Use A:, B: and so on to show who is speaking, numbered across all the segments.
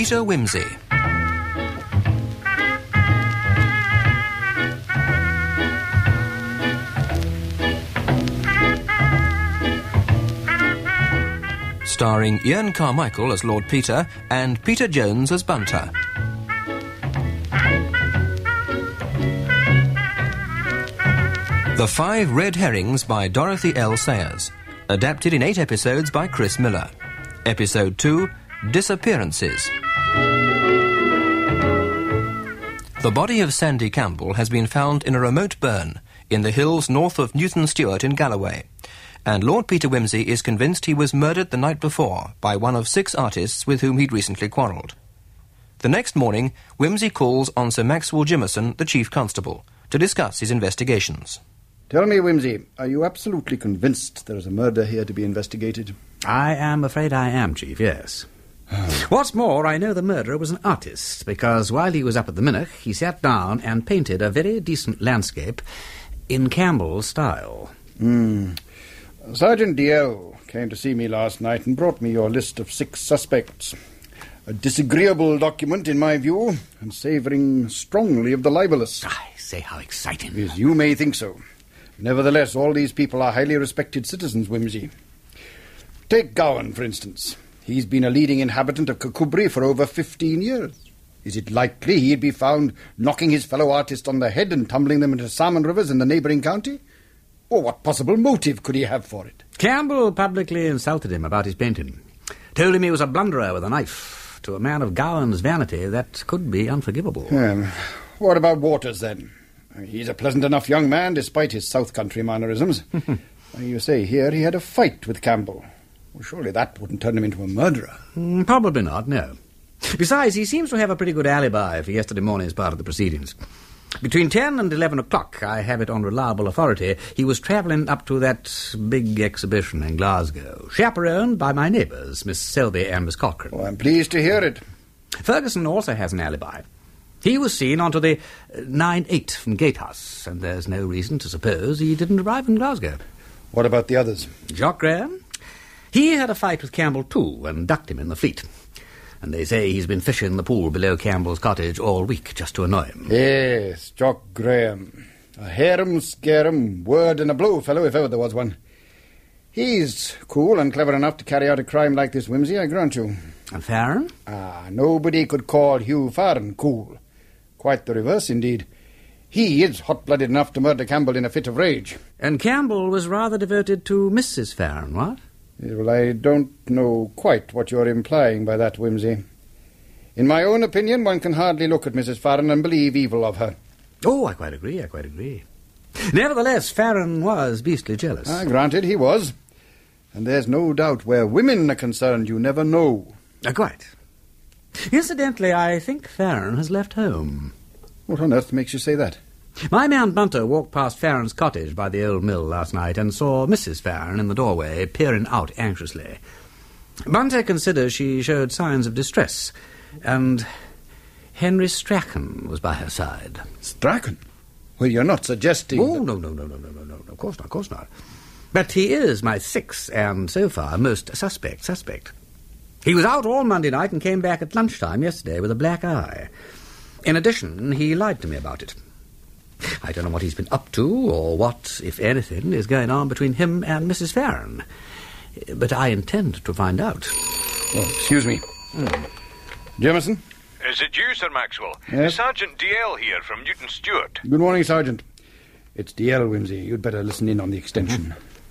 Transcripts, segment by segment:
A: Peter Wimsey. Starring Ian Carmichael as Lord Peter and Peter Jones as Bunter. The Five Red Herrings by Dorothy L. Sayers. Adapted in 8 episodes by Chris Miller. Episode 2, Disappearances. The body of Sandy Campbell has been found in a remote burn in the hills north of Newton Stewart in Galloway, and Lord Peter Wimsey is convinced he was murdered the night before by one of 6 artists with whom he'd recently quarrelled. The next morning, Wimsey calls on Sir Maxwell Jimmerson, the Chief Constable, to discuss his investigations.
B: Tell me, Wimsey, are you absolutely convinced there is a murder here to be investigated?
C: I am afraid I am, Chief, yes. What's more, I know the murderer was an artist, because while he was up at the Minnoch, he sat down and painted a very decent landscape in Campbell's style.
B: Sergeant D.L. came to see me last night and brought me your list of 6 suspects. A disagreeable document, in my view, and savouring strongly of the libellous.
C: I say, how exciting.
B: Yes, you may think so. Nevertheless, all these people are highly respected citizens, Wimsey. Take Gowan, for instance. He's been a leading inhabitant of Kirkcudbright for over 15 years. Is it likely he'd be found knocking his fellow artists on the head and tumbling them into salmon rivers in the neighbouring county? Or what possible motive could he have for it?
C: Campbell publicly insulted him about his painting. Told him he was a blunderer with a knife. To a man of Gowan's vanity, that could be unforgivable.
B: What about Waters, then? He's a pleasant enough young man, despite his South Country mannerisms. You say here he had a fight with Campbell. Well, surely that wouldn't turn him into a murderer.
C: Probably not, no. Besides, he seems to have a pretty good alibi for yesterday morning's part of the proceedings. Between 10 and 11 o'clock, I have it on reliable authority, he was travelling up to that big exhibition in Glasgow, chaperoned by my neighbours, Miss Selby and Miss Cochrane.
B: Oh, I'm pleased to hear it.
C: Ferguson also has an alibi. He was seen onto the 9-8 from Gatehouse, and there's no reason to suppose he didn't arrive in Glasgow.
B: What about the others?
C: Jock Graham? He had a fight with Campbell too, and ducked him in the Fleet. And they say he's been fishing the pool below Campbell's cottage all week just to annoy him.
B: Yes, Jock Graham. A harum-scarum, word and a blow fellow, if ever there was one. He's cool and clever enough to carry out a crime like this, Wimsey, I grant you.
C: And Farron?
B: Nobody could call Hugh Farron cool. Quite the reverse, indeed. He is hot-blooded enough to murder Campbell in a fit of rage.
C: And Campbell was rather devoted to Mrs. Farron, what?
B: Well, I don't know quite what you're implying by that, Wimsey. In my own opinion, one can hardly look at Mrs. Farron and believe evil of her.
C: Oh, I quite agree. Nevertheless, Farron was beastly jealous.
B: Granted, he was. And there's no doubt where women are concerned, you never know.
C: Quite. Incidentally, I think Farron has left home.
B: What on earth makes you say that?
C: My man Bunter walked past Farron's cottage by the old mill last night and saw Mrs. Farron in the doorway, peering out anxiously. Bunter considers she showed signs of distress, and Henry Strachan was by her side.
B: Strachan? Well, you're not suggesting...
C: Oh, no, of course not. But he is my 6th, and so far, most suspect. He was out all Monday night and came back at lunchtime yesterday with a black eye. In addition, he lied to me about it. I don't know what he's been up to, or what, if anything, is going on between him and Mrs. Farron. But I intend to find out.
B: Oh, excuse me. Jimmerson?
D: Is it you, Sir Maxwell?
B: Yes?
D: Sergeant D.L. here from Newton Stewart.
B: Good morning, Sergeant. It's D.L., Wimsey. You'd better listen in on the extension.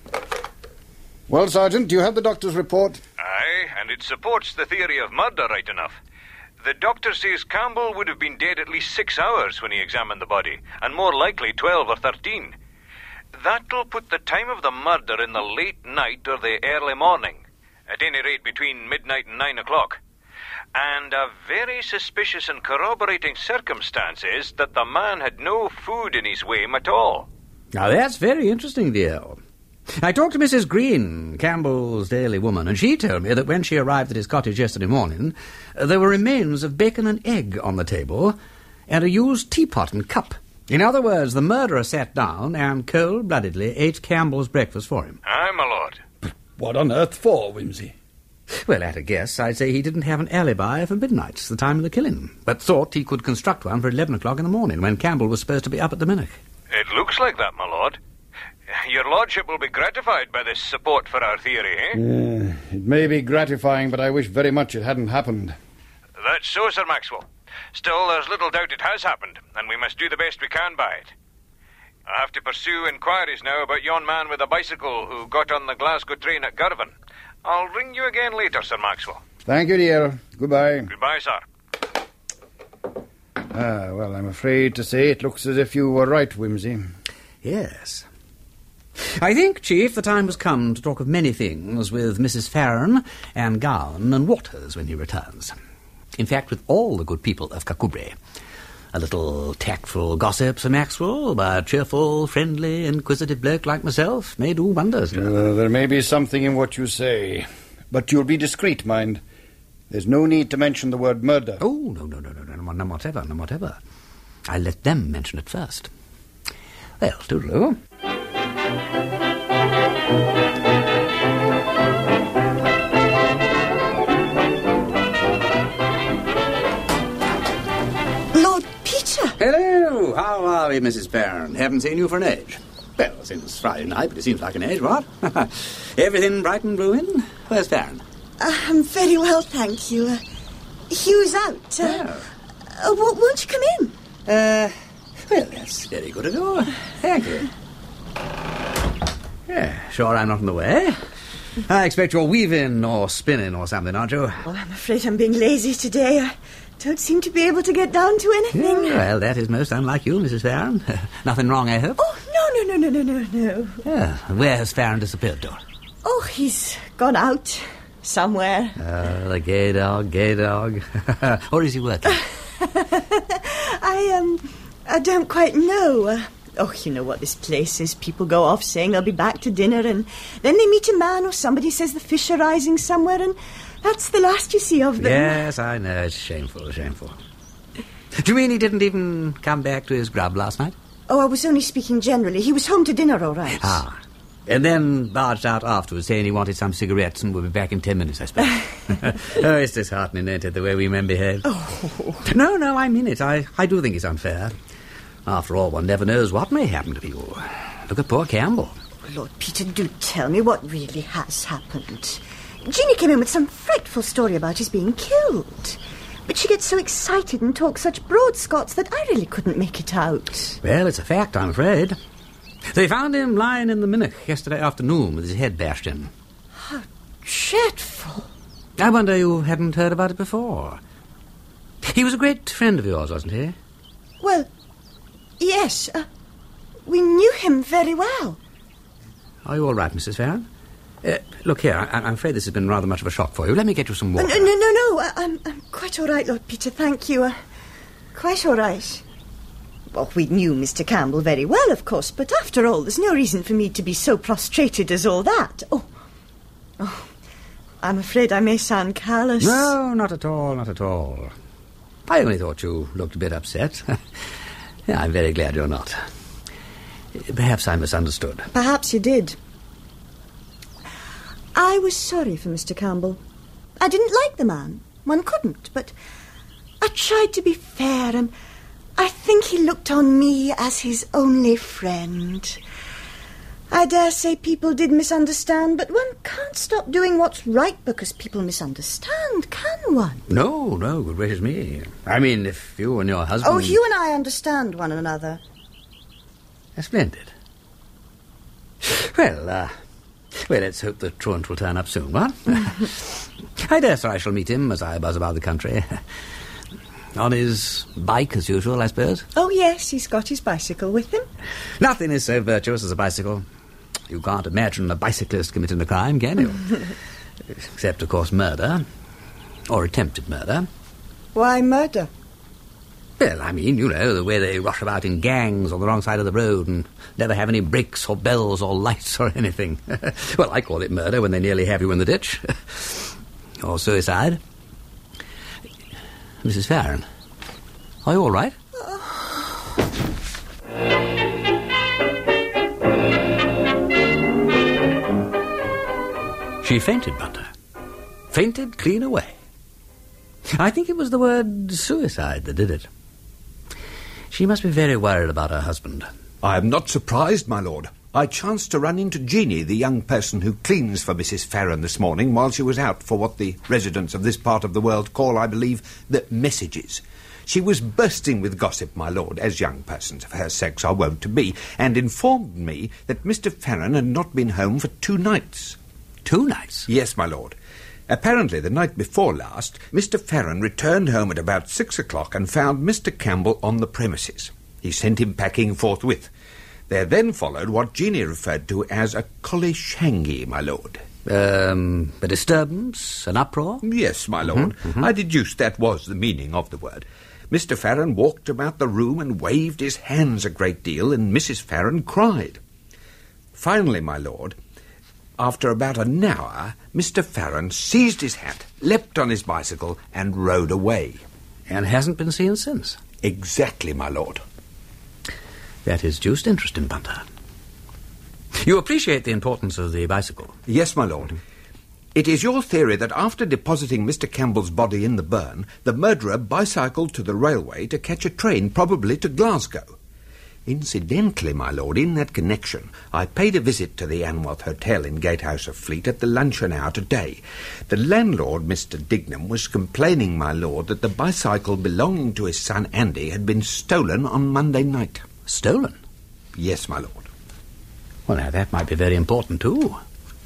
B: Well, Sergeant, do you have the doctor's report?
D: Aye, and it supports the theory of murder right enough. The doctor says Campbell would have been dead at least 6 hours when he examined the body, and more likely 12 or 13. That'll put the time of the murder in the late night or the early morning, at any rate between midnight and 9 o'clock. And a very suspicious and corroborating circumstance is that the man had no food in his wame at all.
C: Now that's very interesting, D.L. I talked to Mrs. Green, Campbell's daily woman, and she told me that when she arrived at his cottage yesterday morning, there were remains of bacon and egg on the table, and a used teapot and cup. In other words, the murderer sat down and cold-bloodedly ate Campbell's breakfast for him.
D: Aye, my lord.
B: What on earth for, Wimsey?
C: Well, at a guess, I'd say he didn't have an alibi for midnight, the time of the killing, but thought he could construct one for 11 o'clock in the morning, when Campbell was supposed to be up at the Minnoch.
D: It looks like that, my lord. Your lordship will be gratified by this support for our theory, eh?
B: It may be gratifying, but I wish very much it hadn't happened.
D: That's so, Sir Maxwell. Still, there's little doubt it has happened, and we must do the best we can by it. I have to pursue inquiries now about yon man with a bicycle who got on the Glasgow train at Girvan. I'll ring you again later, Sir Maxwell.
B: Thank you, dear. Goodbye.
D: Goodbye, sir.
B: Well, I'm afraid to say it looks as if you were right, Whimsy.
C: Yes. I think, Chief, the time has come to talk of many things with Mrs. Farron and Gowan and Waters when he returns. In fact, with all the good people of Kakubri. A little tactful gossip, Sir Maxwell, by a cheerful, friendly, inquisitive bloke like myself may do wonders.
B: There may be something in what you say, but you'll be discreet, mind. There's no need to mention the word murder.
C: Oh, no, none whatever. I'll let them mention it first. Well, toodaloo. Hello, how are we, Mrs. Farron? Haven't seen you for an age. Well, since Friday night, but it seems like an age, what? Everything bright and brewing? Where's Farron?
E: I'm very well, thank you. Hugh's out. Won't you come in?
C: Well, that's very good of you. Thank you. Yeah, sure I'm not in the way. I expect you're weaving or spinning or something, aren't you?
E: Oh, I'm afraid I'm being lazy today. I don't seem to be able to get down to anything.
C: Yeah, well, that is most unlike you, Mrs. Farron. Nothing wrong, I hope?
E: Oh, no.
C: Yeah, where has Farron disappeared to?
E: Oh, he's gone out somewhere.
C: The gay dog. Or is he working?
E: I don't quite know. You know what this place is. People go off saying they'll be back to dinner, and then they meet a man or somebody says the fish are rising somewhere, and that's the last you see of them.
C: Yes, I know. It's shameful. Do you mean he didn't even come back to his grub last night?
E: Oh, I was only speaking generally. He was home to dinner, all right.
C: Ah. And then barged out afterwards saying he wanted some cigarettes and would be back in 10 minutes, I suppose. Oh, it's disheartening, ain't it, the way we men behave?
E: Oh.
C: No, I mean it. I do think it's unfair. After all, one never knows what may happen to people. Look at poor Campbell.
E: Lord Peter, do tell me what really has happened. Jeannie came in with some frightful story about his being killed. But she gets so excited and talks such broad Scots that I really couldn't make it out.
C: Well, it's a fact, I'm afraid. They found him lying in the Minnoch yesterday afternoon with his head bashed in.
E: How dreadful.
C: I wonder you hadn't heard about it before. He was a great friend of yours, wasn't he?
E: Well, yes. We knew him very well.
C: Are you all right, Mrs. Farron? Look here, I'm afraid this has been rather much of a shock for you. Let me get you some water.
E: No. I'm quite all right, Lord Peter, thank you. Quite all right. Well, we knew Mr. Campbell very well, of course, but after all, there's no reason for me to be so prostrated as all that. Oh, I'm afraid I may sound callous.
C: No, not at all. I only thought you looked a bit upset. Yeah, I'm very glad you're not. Perhaps I misunderstood.
E: Perhaps you did. I was sorry for Mr. Campbell. I didn't like the man. One couldn't, but I tried to be fair, and I think he looked on me as his only friend. I dare say people did misunderstand, but one can't stop doing what's right because people misunderstand, can one?
C: No, good gracious me. I mean, if you and your husband...
E: Oh, Hugh and I understand one another.
C: Splendid. Well, let's hope the truant will turn up soon, what? I dare say I shall meet him as I buzz about the country. On his bike, as usual, I suppose?
E: Oh, yes, he's got his bicycle with him.
C: Nothing is so virtuous as a bicycle. You can't imagine a bicyclist committing a crime, can you? Except, of course, murder. Or attempted murder.
E: Why murder?
C: Well, I mean, you know, the way they rush about in gangs on the wrong side of the road and never have any brakes or bells or lights or anything. Well, I call it murder when they nearly have you in the ditch. Or suicide. Mrs. Farron, are you all right? She fainted, Bunter. Fainted clean away. I think it was the word suicide that did it. She must be very worried about her husband.
F: I am not surprised, my lord. I chanced to run into Jeanie, the young person who cleans for Mrs. Farron this morning, while she was out for what the residents of this part of the world call, I believe, the messages. She was bursting with gossip, my lord, as young persons of her sex are wont to be, and informed me that Mr. Farron had not been home for 2 nights.
C: 2 nights?
F: Yes, my lord. Apparently, the night before last, Mr. Farron returned home at about 6 o'clock and found Mr. Campbell on the premises. He sent him packing forthwith. There then followed what Jeanie referred to as a collie-shangy, my lord.
C: A disturbance, an uproar?
F: Yes, my lord. I deduced that was the meaning of the word. Mr. Farron walked about the room and waved his hands a great deal, and Mrs. Farron cried. Finally, my lord, after about an hour, Mr. Farron seized his hat, leapt on his bicycle, and rode away.
C: And hasn't been seen since?
F: Exactly, my lord.
C: That is just interesting, Bunter. You appreciate the importance of the bicycle?
F: Yes, my lord. It is your theory that after depositing Mr. Campbell's body in the burn, the murderer bicycled to the railway to catch a train, probably to Glasgow. Incidentally, my lord, in that connection, I paid a visit to the Anworth Hotel in Gatehouse of Fleet at the luncheon hour today. The landlord, Mr. Dignam, was complaining, my lord, that the bicycle belonging to his son Andy had been stolen on Monday night.
C: Stolen?
F: Yes, my lord.
C: Well, now, that might be very important, too.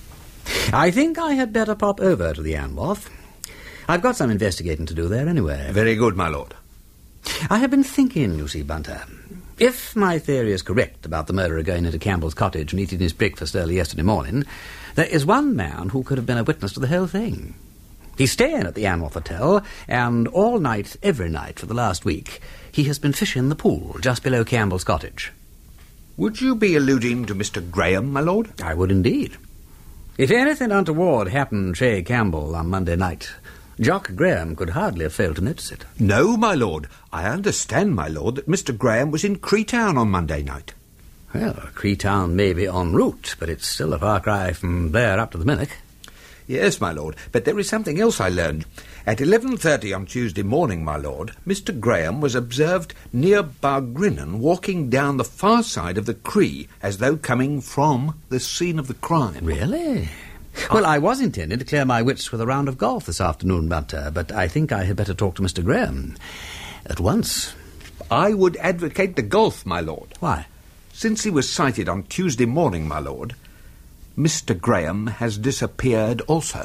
C: I think I had better pop over to the Anworth. I've got some investigating to do there anyway.
F: Very good, my lord.
C: I have been thinking, you see, Bunter, if my theory is correct about the murderer going into Campbell's cottage and eating his breakfast early yesterday morning, there is one man who could have been a witness to the whole thing. He's staying at the Anworth Hotel, and all night, every night for the last week, he has been fishing in the pool just below Campbell's cottage.
F: Would you be alluding to Mr. Graham, my lord?
C: I would indeed. If anything untoward happened to Shay Campbell on Monday night, Jock Graham could hardly have failed to notice it.
F: No, my lord. I understand, my lord, that Mr. Graham was in Creetown on Monday night.
C: Well, Creetown may be en route, but it's still a far cry from there up to the Minnock.
F: Yes, my lord, but there is something else I learned. At 11:30 on Tuesday morning, my lord, Mr. Graham was observed near Bargrinnen walking down the far side of the Cree as though coming from the scene of the crime.
C: Really? Well, I was intending to clear my wits with a round of golf this afternoon, Bunter, but I think I had better talk to Mr. Graham at once.
F: I would advocate the golf, my lord.
C: Why?
F: Since he was sighted on Tuesday morning, my lord, Mr. Graham has disappeared also.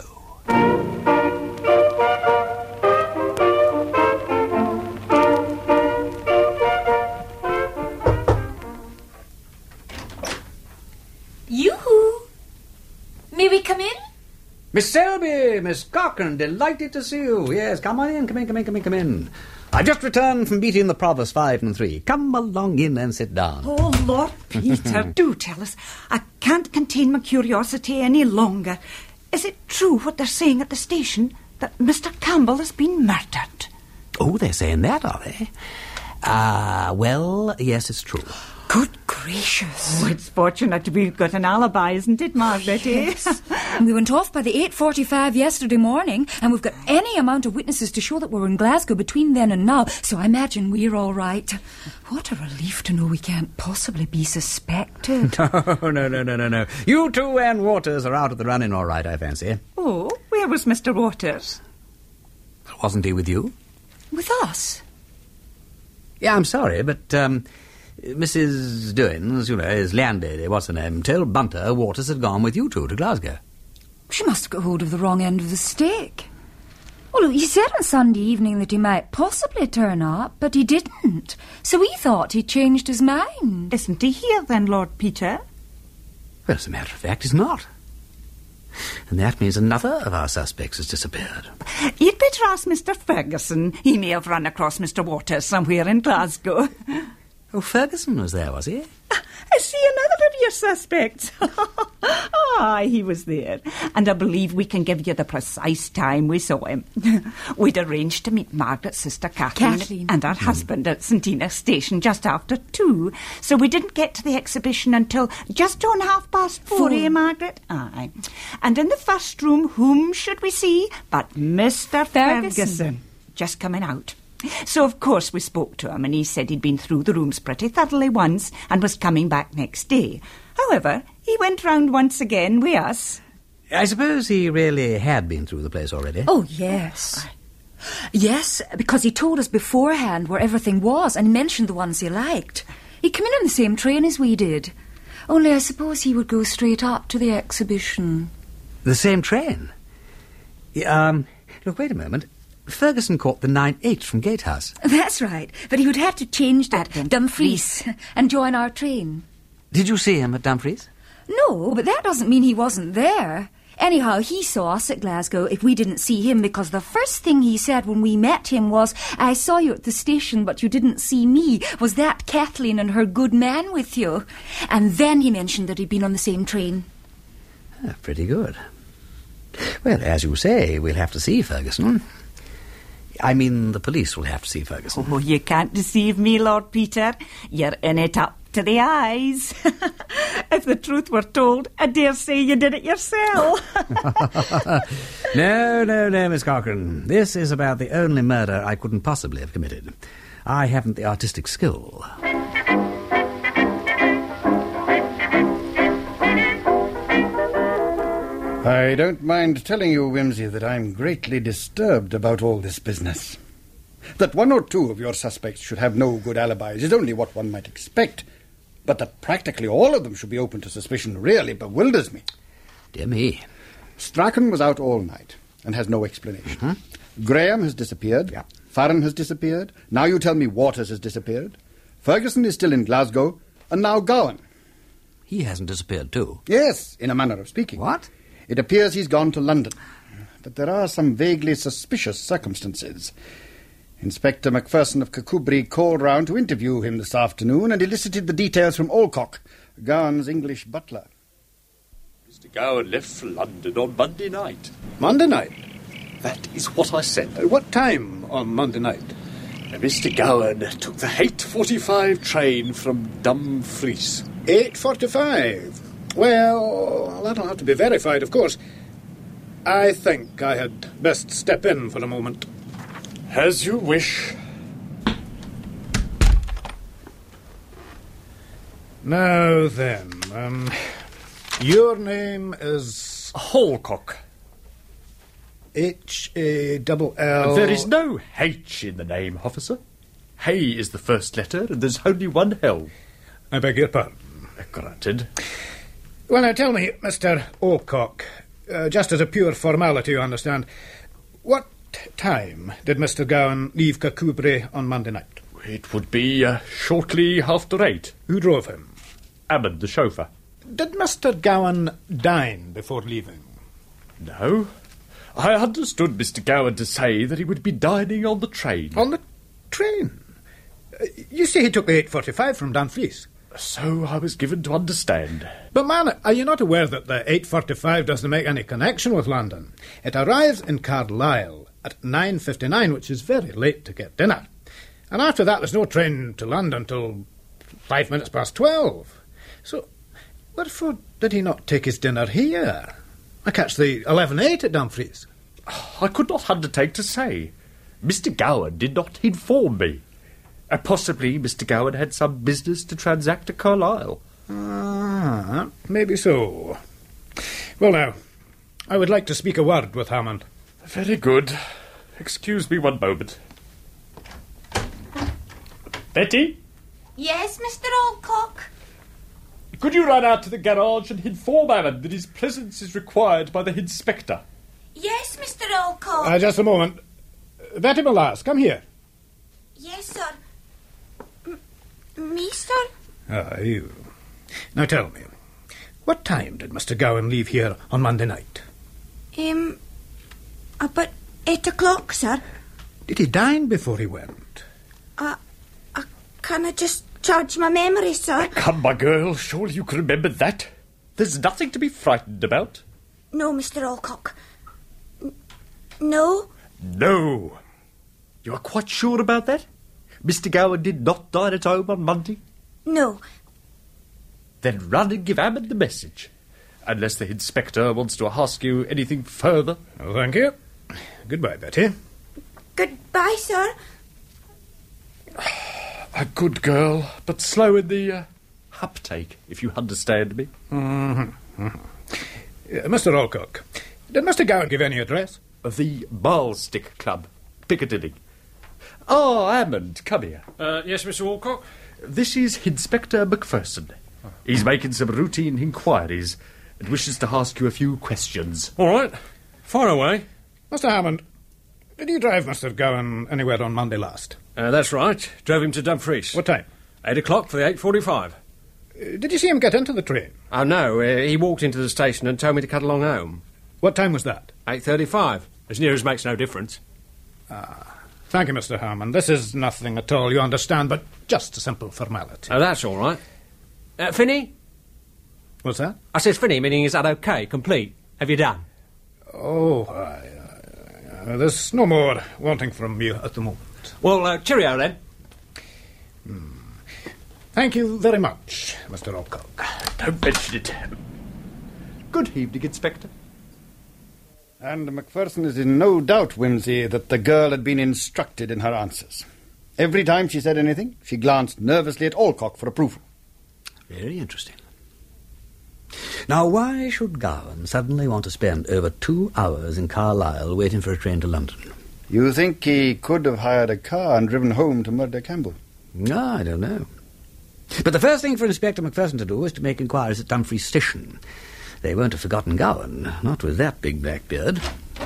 G: Yoo-hoo! May we come in?
C: Miss Selby, Miss Cochrane, delighted to see you. Yes, come on in, come in. I just returned from beating the Provost 5 and 3. Come along in and sit down.
H: Oh, Lord Peter, do tell us. I can't contain my curiosity any longer. Is it true what they're saying at the station, that Mr. Campbell has been murdered?
C: Oh, they're saying that, are they? Well, yes, it's true.
H: Good gracious. Oh, it's fortunate we've got an alibi, isn't it, Margaret?
G: Yes. We went off by the 8:45 yesterday morning, and we've got any amount of witnesses to show that we were in Glasgow between then and now, so I imagine we're all right. What a relief to know we can't possibly be suspected.
C: No. You two and Waters are out of the running all right, I fancy.
H: Oh, where was Mr. Waters?
C: Wasn't he with you?
G: With us?
C: Yeah, I'm sorry, but, Mrs. Doins, you know, his landlady, what's her name, told Bunter Waters had gone with you two to Glasgow.
G: She must have got hold of the wrong end of the stick. Well, he said on Sunday evening that he might possibly turn up, but he didn't. So we thought he'd changed his mind.
H: Isn't he here then, Lord Peter?
C: Well, as a matter of fact, he's not. And that means another of our suspects has disappeared.
H: You'd better ask Mr. Ferguson. He may have run across Mr. Waters somewhere in Glasgow.
C: Oh, Ferguson was there, was he?
H: I see another of your suspects. Aye, he was there. And I believe we can give you the precise time we saw him. We'd arranged to meet Margaret's sister Kathleen and her husband at St. Enos Station just after 2, so we didn't get to the exhibition until just on 4:30, eh, Margaret? Aye. And in the first room, whom should we see but Mr. Ferguson, just coming out. So, of course, we spoke to him, and he said he'd been through the rooms pretty thoroughly once and was coming back next day. However, he went round once again with us.
C: I suppose he really had been through the place already.
G: Oh, yes. Yes, because he told us beforehand where everything was and mentioned the ones he liked. He came in on the same train as we did. Only I suppose he would go straight up to the exhibition.
C: The same train? Look, wait a moment. Ferguson caught the 9:08 from Gatehouse.
G: That's right, but he would have to change at Dumfries and join our train.
C: Did you see him at Dumfries?
G: No, but that doesn't mean he wasn't there. Anyhow, he saw us at Glasgow if we didn't see him, because the first thing he said when we met him was, "I saw you at the station, but you didn't see me. Was that Kathleen and her good man with you?" And then he mentioned that he'd been on the same train.
C: Pretty good. Well, as you say, we'll have to see Ferguson. I mean, the police will have to see Ferguson.
H: Oh, you can't deceive me, Lord Peter. You're in it up to the eyes. If the truth were told, I dare say you did it yourself.
C: No, Miss Cochrane. This is about the only murder I couldn't possibly have committed. I haven't the artistic skill.
B: I don't mind telling you, Whimsy, that I'm greatly disturbed about all this business. That 1 or 2 of your suspects should have no good alibis is only what one might expect, but that practically all of them should be open to suspicion really bewilders me.
C: Dear me.
B: Strachan was out all night and has no explanation. Mm-hmm. Graham has disappeared.
C: Yeah.
B: Farron has disappeared. Now you tell me Waters has disappeared. Ferguson is still in Glasgow, and now Gowan.
C: He hasn't disappeared too.
B: Yes, in a manner of speaking.
C: What?
B: It appears he's gone to London. But there are some vaguely suspicious circumstances. Inspector Macpherson of Kirkcudbright called round to interview him this afternoon and elicited the details from Alcock, Gowan's English butler.
I: Mr. Gowan left for London on Monday night.
B: Monday night?
I: That is what I said.
B: What time on Monday night?
I: Mr. Gowan took the 8:45 train from Dumfries.
B: 8:45? Well, that'll have to be verified, of course. I think I had best step in for a moment.
I: As you wish.
B: Now then, your name is...
I: Hallcock.
B: H-A-L-L...
I: There is no H in the name, officer. Hay is the first letter, and there's only one L.
B: I beg your pardon.
I: Granted.
B: Well, now tell me, Mr. Alcock, just as a pure formality, you understand, what time did Mr. Gowan leave Kirkcudbright on Monday night?
I: It would be shortly after 8.
B: Who drove him?
I: Ammon, the chauffeur.
B: Did Mr. Gowan dine before leaving?
I: No. I understood Mr. Gowan to say that he would be dining on the train.
B: On the train? You say he took the 8:45 from Dumfries?
I: So I was given to understand.
B: But, man, are you not aware that the 8:45 doesn't make any connection with London? It arrives in Carlisle at 9:59, which is very late to get dinner. And after that, there's no train to London till 5 minutes past 12. So, wherefore did he not take his dinner here? I catch the 11:08 at Dumfries.
I: I could not undertake to say. Mr. Gowan did not inform me. Possibly Mr. Gowan had some business to transact at Carlisle.
B: Ah, maybe so. Well, now, I would like to speak a word with Hammond.
I: Very good. Excuse me one moment. Betty?
E: Yes, Mr. Alcock?
I: Could you run out to the garage and inform Hammond that his presence is required by the inspector?
E: Yes, Mr. Alcock.
B: Just a moment. Betty Molas, come here.
E: Yes, sir. Me, sir?
B: Ah, you. Now tell me, what time did Mr. Gowan leave here on Monday night?
E: About 8 o'clock, sir.
B: Did he dine before he went?
E: Can I just Judge my memory, sir.
I: Come, my girl, surely you can remember that. There's nothing to be frightened about.
E: No, Mr. Alcock. No?
I: No. You are quite sure about that? Mr. Gower did not dine at home on Monday?
E: No.
I: Then run and give Hammond the message. Unless the inspector wants to ask you anything further.
J: Oh, thank you. Goodbye, Betty.
E: Goodbye, sir.
I: A good girl, but slow in the uptake, if you understand me.
J: Mr. Alcock, did Mr. Gowan give any address?
I: The Marlstick Club, Piccadilly. Oh, Hammond, come here.
K: Yes, Mr. Alcock?
I: This is Inspector Macpherson. He's making some routine inquiries and wishes to ask you a few questions.
K: All right. Fire away.
J: Mr. Hammond, did you drive Mr. Gowan anywhere on Monday last?
K: That's right. Drove him to Dumfries.
J: What time?
K: 8 o'clock for the 8:45.
J: Did you see him get into the train?
K: Oh, no. He walked into the station and told me to cut along home.
J: What time was that?
K: 8:35. As near as makes no difference.
J: Thank you, Mr. Hammond. This is nothing at all, you understand, but just a simple formality.
K: Oh, that's all right. Finney?
J: What's that?
K: I says Finney, meaning is that okay, complete? Have you done?
J: Oh, there's no more wanting from you at the moment.
K: Well, cheerio then.
J: Thank you very much, Mr. Alcock.
I: Don't mention it. Good evening, Inspector.
B: And Macpherson is in no doubt, Wimsey, that the girl had been instructed in her answers. Every time she said anything, she glanced nervously at Alcock for approval.
C: Very interesting. Now, why should Gowan suddenly want to spend over 2 hours in Carlisle waiting for a train to London?
B: You think he could have hired a car and driven home to murder Campbell?
C: No, I don't know. But the first thing for Inspector Macpherson to do was to make inquiries at Dumfries Station. They won't have forgotten Gowan, not with that big black beard.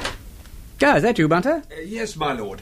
C: Ah, is that you, Bunter?
F: Yes, my lord.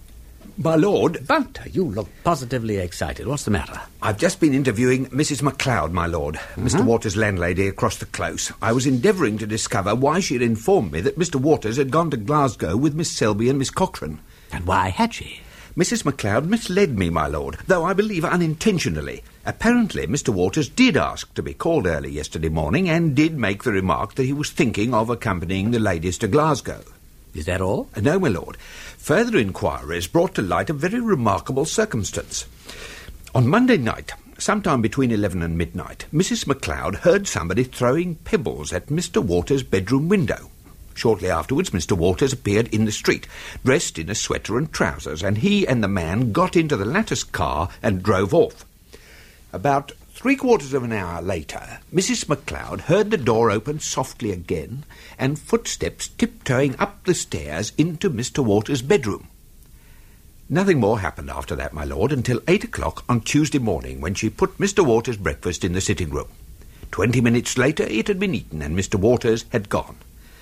F: My lord...
C: Bunter, you look positively excited. What's the matter?
F: I've just been interviewing Mrs. MacLeod, my lord, Mr. Waters' landlady across the close. I was endeavouring to discover why she had informed me that Mr. Waters had gone to Glasgow with Miss Selby and Miss Cochrane.
C: And why had she?
F: Mrs. MacLeod misled me, my lord, though I believe unintentionally. Apparently, Mr. Waters did ask to be called early yesterday morning and did make the remark that he was thinking of accompanying the ladies to Glasgow.
C: Is that all?
F: No, my lord. Further inquiries brought to light a very remarkable circumstance. On Monday night, sometime between 11 and midnight, Mrs. MacLeod heard somebody throwing pebbles at Mr. Waters' bedroom window. Shortly afterwards, Mr. Waters appeared in the street, dressed in a sweater and trousers, and he and the man got into the latter's car and drove off. About 3/4 of an hour later, Mrs. MacLeod heard the door open softly again and footsteps tiptoeing up the stairs into Mr. Waters' bedroom. Nothing more happened after that, my lord, until 8 o'clock on Tuesday morning, when she put Mr. Waters' breakfast in the sitting room. 20 minutes later it had been eaten and Mr. Waters had gone.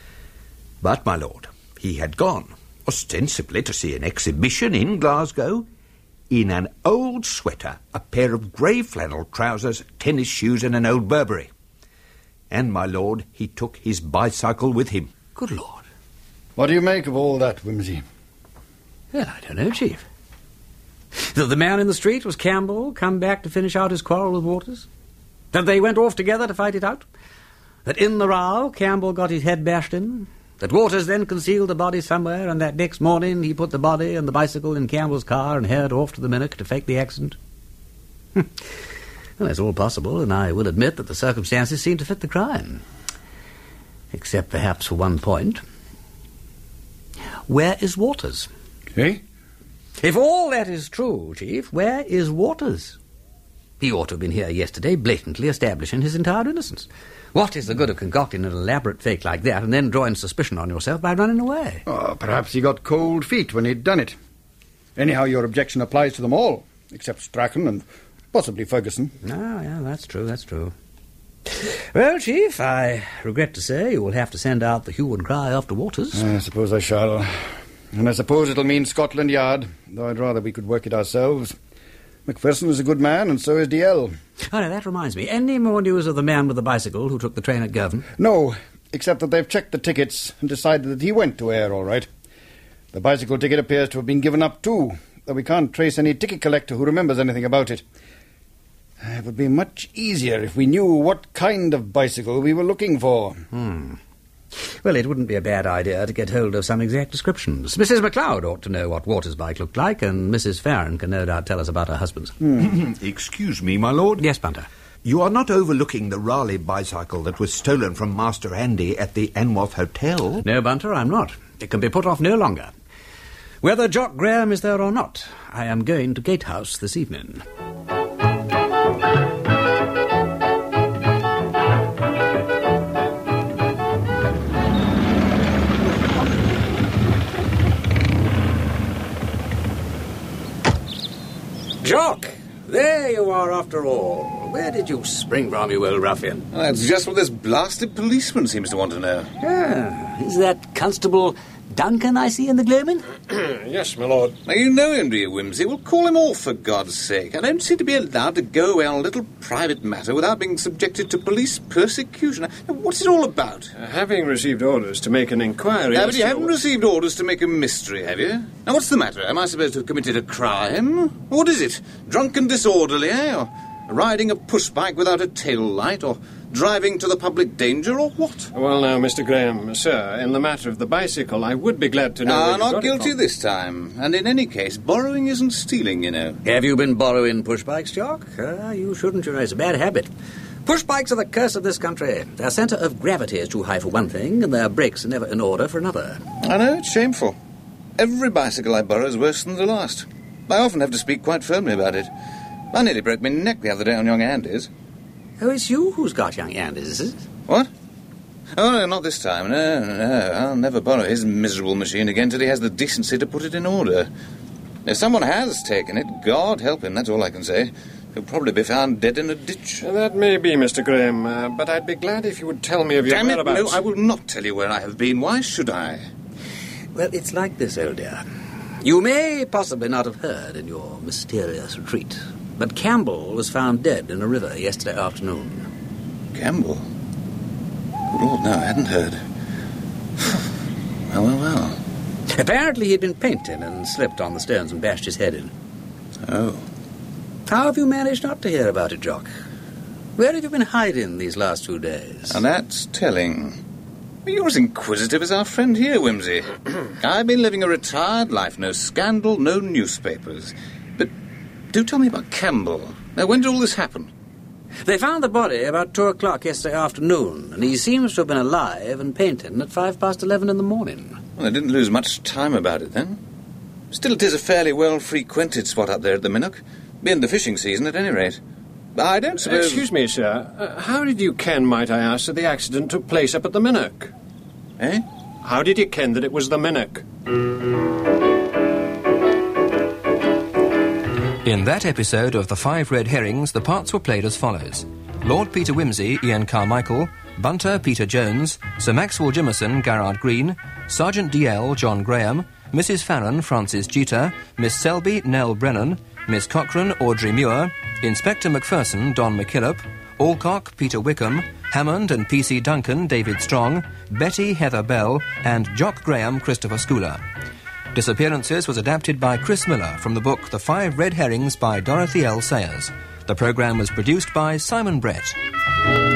F: But, my lord, he had gone, ostensibly to see an exhibition in Glasgow, in an old sweater, a pair of grey flannel trousers, tennis shoes and an old Burberry. And, my lord, he took his bicycle with him.
C: Good Lord.
B: What do you make of all that, Wimsey?
C: Well, I don't know, Chief. That the man in the street was Campbell, come back to finish out his quarrel with Waters? That they went off together to fight it out? That in the row, Campbell got his head bashed in? That Waters then concealed the body somewhere, and that next morning he put the body and the bicycle in Campbell's car and hurried off to the Minnock to fake the accident? Well, that's all possible, and I will admit that the circumstances seem to fit the crime. Except perhaps for one point. Where is Waters?
B: Eh?
C: If all that is true, Chief, where is Waters? He ought to have been here yesterday, blatantly establishing his entire innocence. What is the good of concocting an elaborate fake like that and then drawing suspicion on yourself by running away?
B: Oh, perhaps he got cold feet when he'd done it. Anyhow, your objection applies to them all, except Strachan and possibly Ferguson.
C: Ah, yeah, that's true, that's true. Well, Chief, I regret to say you will have to send out the hue and cry after Waters.
B: I suppose I shall. And I suppose it'll mean Scotland Yard, though I'd rather we could work it ourselves. Macpherson is a good man, and so is DL.
C: Oh, no, that reminds me. Any more news of the man with the bicycle who took the train at Girvan?
B: No, except that they've checked the tickets and decided that he went to Ayr all right. The bicycle ticket appears to have been given up too, though we can't trace any ticket collector who remembers anything about it. It would be much easier if we knew what kind of bicycle we were looking for.
C: Well, it wouldn't be a bad idea to get hold of some exact descriptions. Mrs. MacLeod ought to know what Waters' bike looked like, and Mrs. Farron can no doubt tell us about her husband's.
F: Excuse me, my lord.
C: Yes, Bunter.
F: You are not overlooking the Raleigh bicycle that was stolen from Master Andy at the Anworth Hotel?
C: No, Bunter, I'm not. It can be put off no longer. Whether Jock Graham is there or not, I am going to Gatehouse this evening. Jock! There you are after all. Where did you spring from, you old ruffian?
L: Well, that's just what this blasted policeman seems to want to know.
M: Is that Constable Duncan I see in the gloaming?
L: Yes, my lord. Now, you know him, do you, Whimsy? Well, call him off, for God's sake. I don't seem to be allowed to go away on a little private matter without being subjected to police persecution. Now, what's it all about?
N: Having received orders to make an inquiry...
L: But you haven't received orders to make a mystery, have you? Now, what's the matter? Am I supposed to have committed a crime? What is it? Drunk and disorderly, eh? Or riding a push-bike without a tail light? Or driving to the public danger, or what?
N: Well, now, Mr. Graham, sir, in the matter of the bicycle, I would be glad to know...
L: Ah, not guilty this time. And in any case, borrowing isn't stealing, you know.
C: Have you been borrowing push-bikes, Jock? You shouldn't, you know. It's a bad habit. Push-bikes are the curse of this country. Their centre of gravity is too high for one thing, and their brakes are never in order for another.
L: I know, it's shameful. Every bicycle I borrow is worse than the last. I often have to speak quite firmly about it. I nearly broke my neck the other day on young Andy's.
C: Oh, it's you who's got young Andy's, is it?
L: What? Oh, no, not this time. No. I'll never borrow his miserable machine again till he has the decency to put it in order. If someone has taken it, God help him, that's all I can say. He'll probably be found dead in a ditch.
N: That may be, Mr. Graham, but I'd be glad if you would tell me of your whereabouts.
L: Damn it, no, I will not tell you where I have been. Why should I?
C: Well, it's like this, old dear. You may possibly not have heard in your mysterious retreat, but Campbell was found dead in a river yesterday afternoon.
L: Campbell? Good Lord, no, I hadn't heard. Well.
C: Apparently he'd been painting and slipped on the stones and bashed his head in.
L: Oh.
C: How have you managed not to hear about it, Jock? Where have you been hiding these last 2 days?
L: And that's telling. You're as inquisitive as our friend here, Whimsy. I've been living a retired life, no scandal, no newspapers. But do tell me about Campbell. Now, when did all this happen?
C: They found the body about 2 o'clock yesterday afternoon, and he seems to have been alive and painting at 11:05 in the morning.
L: Well, they didn't lose much time about it, then. Still, it is a fairly well-frequented spot up there at the Minnock. Being the fishing season, at any rate. I don't suppose...
N: Excuse me, sir. How did you ken, might I ask, that the accident took place up at the Minnock?
L: Eh?
N: How did you ken that it was the Minnock?
A: In that episode of The Five Red Herrings, the parts were played as follows. Lord Peter Wimsey, Ian Carmichael, Bunter, Peter Jones, Sir Maxwell Jimmerson, Garrard Green, Sergeant D.L., John Graham, Mrs. Farron, Frances Jeter, Miss Selby, Nell Brennan, Miss Cochrane, Audrey Muir, Inspector Macpherson, Don McKillop, Alcock, Peter Wickham, Hammond and P.C. Duncan, David Strong, Betty, Heather Bell, and Jock Graham, Christopher Schooler. Disappearances was adapted by Chris Miller from the book The Five Red Herrings by Dorothy L. Sayers. The programme was produced by Simon Brett.